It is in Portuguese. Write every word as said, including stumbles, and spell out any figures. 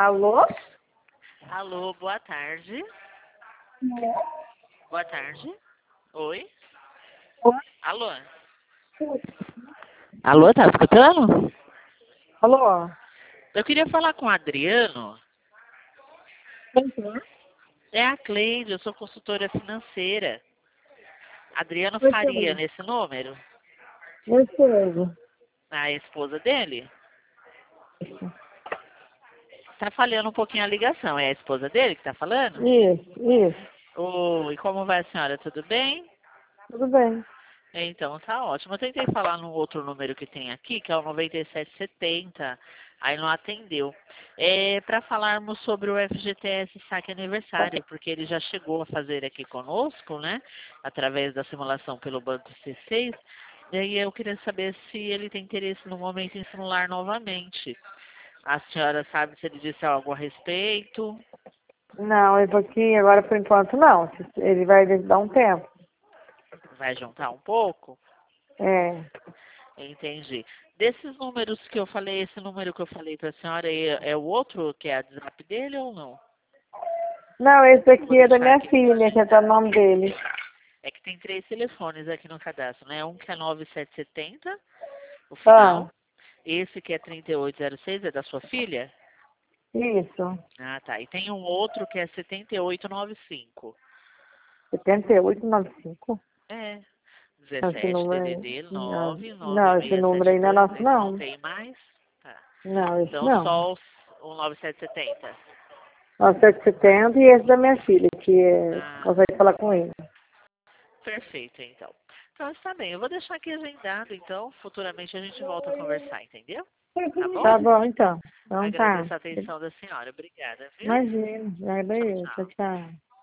Alô? Alô, boa tarde. Boa tarde. Oi? Alô? Alô, tá escutando? Alô? Eu queria falar com o Adriano. Uhum. É a Cleide, eu sou consultora financeira. Adriano Oi, Faria, Cleide. nesse número? Oi, Cleide. A esposa dele? Tá falhando um pouquinho a ligação. É a esposa dele que tá falando? Isso, isso. Oi, como vai a senhora? Tudo bem? Tudo bem. Então, tá ótimo. Eu tentei falar no outro número que tem aqui, que é o noventa e sete setenta, aí não atendeu. É para falarmos sobre o F G T S Saque Aniversário, porque ele já chegou a fazer aqui conosco, né? Através da simulação pelo Banco C seis. E aí eu queria saber se ele tem interesse no momento em simular novamente. A senhora sabe se ele disse algo a respeito? Não, eu tô aqui agora por enquanto não. Ele vai dar um tempo. Vai juntar um pouco? É. Entendi. Desses números que eu falei, esse número que eu falei para a senhora é, é o outro que é a WhatsApp dele ou não? Não, esse Eu vou aqui é da deixar minha aqui filha, que tá o nome dele. É que tem três telefones aqui no cadastro, né? Um que é nove sete sete zero, o Ah, final. Esse que é trinta e oito zero seis, é da sua filha? isso. Ah, tá. E tem um outro que é setenta e oito noventa e cinco. setenta e oito noventa e cinco. É. Não, esse dezessete número aí. D D D Não, nove nove não, esse seis número sete aí não é dois. nosso, Esse não não. tem mais? Tá. Não, esse Então não. só os- o nove sete sete zero. Nossa, sete setenta e esse da minha filha, que é. Ah, Ela vai falar com ele. perfeito, então. Então está bem, eu vou deixar aqui agendado, então futuramente a gente volta a conversar, entendeu? Tá bom? Tá bom, então. Então tá. Agradeço a atenção da senhora. Obrigada, viu? Imagina, já é Tchau, eu. Tchau, tchau. tchau.